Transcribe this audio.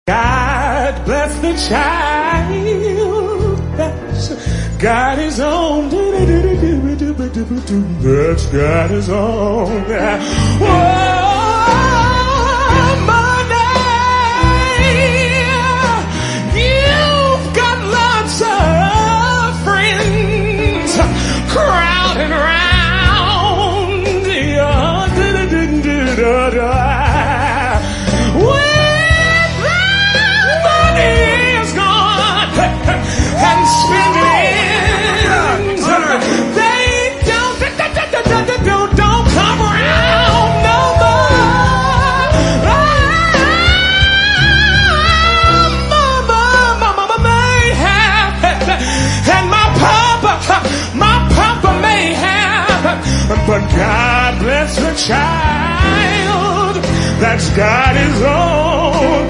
God bless the child that's got his own. That's got his own. You've got lots of friends crowding around. And spending, they don't come around no more. Mama may have, and my papa may have, but God bless the child that's got his own.